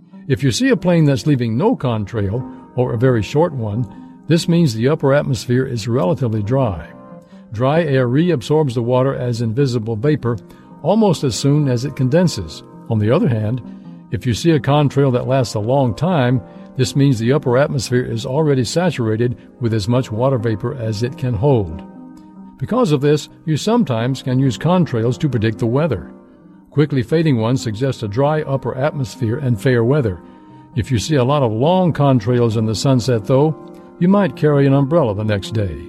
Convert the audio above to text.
If you see a plane that's leaving no contrail, or a very short one, this means the upper atmosphere is relatively dry. Dry air reabsorbs the water as invisible vapor almost as soon as it condenses. On the other hand, if you see a contrail that lasts a long time, this means the upper atmosphere is already saturated with as much water vapor as it can hold. Because of this, you sometimes can use contrails to predict the weather. Quickly fading ones suggest a dry upper atmosphere and fair weather. If you see a lot of long contrails in the sunset, though, you might carry an umbrella the next day.